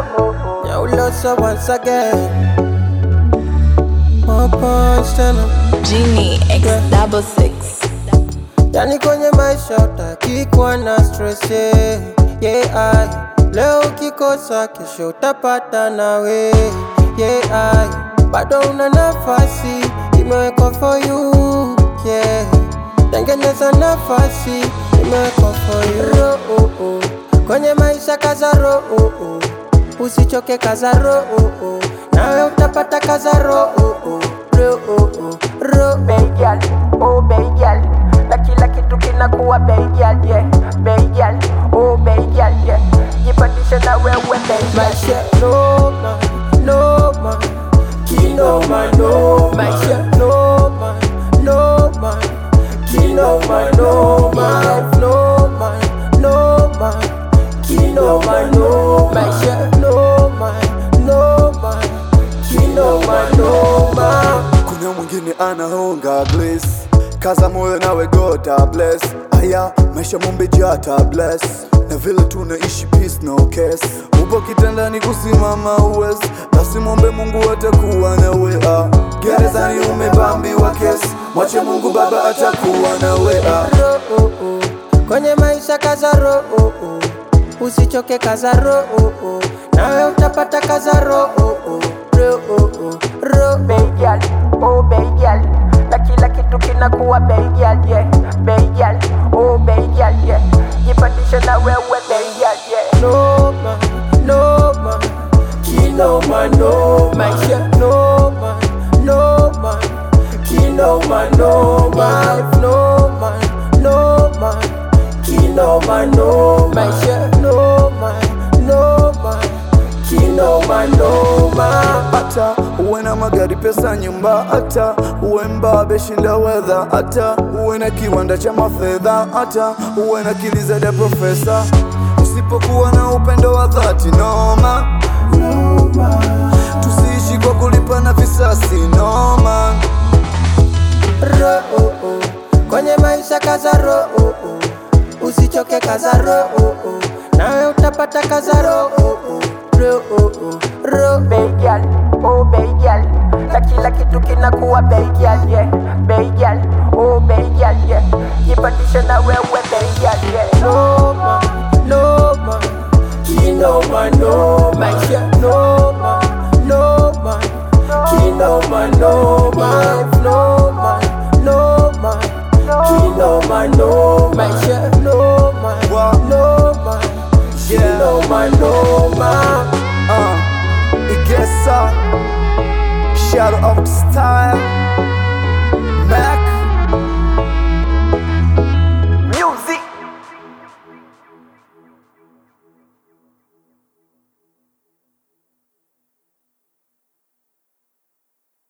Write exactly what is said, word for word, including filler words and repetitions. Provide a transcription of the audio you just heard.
Now Losa once again. More punch tena Genie X double six. yani kwenye maisha utaki kuwa na stress, yeah, yeah, I. Leo ukikosa kesho utapata nawe, yeah, I. Bado una nafasi imewekwa for you, yeah. Tengeneza nafasi imewekwa for you, oh, oh. Kwenye maisha kaza roho, oh, oh. Usichoke kaza roho, oh, oh. Nawe utapata kaza roho, oh, oh. Ro, oh, oh. Ro, Baby girl, oh baby girl, na kila kitu kinakuwa baby girl, yeah. Baby girl, oh baby girl, yeah. Jipandishe na wewe baby girl. maisha noma, noma, kinoma noma. Maisha noma, noma, kinoma noma. Life noma, noma, kinoma noma. Maisha noma, noma, kinoma noma. Kuna mwingine anahonga bliss, kaza moyo nawe God bless. Aya maisha mumbejata bless, na vile tunaishi peace no case. Upo kitandani kusimama uwez, basi mwombe Mungu atakuwa nawe. ah. Gerezani umebambiwa kesi, mwache Mungu Baba atakuwa nawe. ah. Ro, oh, oh. Kwenye maisha kaza ro, oh, oh. Usichoke kaza ro, oh, oh. Nawe utapata kaza ro, oh, oh. Ro, oh, oh. Ro, Baby girl, oh baby girl, na kila kitu kinakuwa baby girl, yeah. Baby girl, oh baby girl, yeah. Jipandishe na wewe baby girl, yeah. noma, noma, kinoma noma. Maisha noma, noma, kinoma noma. Life noma, noma, kinoma noma. Maisha noma, noma, kinoma noma. Hata uwe na magari pesa nyumba, hata uwe mbabe shinda weather, hata uwe na kiwanda cha mafedha, hata uwe na kiliza da profesa, usipokuwa na upendo wa dhati noma, noma. Tusiishi kwa kulipa na visasi noma. Ro, oh, oh. Kwenye maisha kaza ro, oh, oh. Usichoke kaza ro, oh, oh. Nawe utapata kaza ro, oh, oh. Ro, oh, oh. Ro, Baby girl, oh baby girl, na kila kitu kinakuwa baby girl, yeah. Baby girl, oh baby girl, yeah. Jipandishe na wewe baby girl, yeah. noma, noma, kinoma noma. Maisha noma, noma, kinoma noma. Life noma, noma, kinoma noma. Maisha noma, noma, kinoma noma. Uh, Igesa, shadow of style.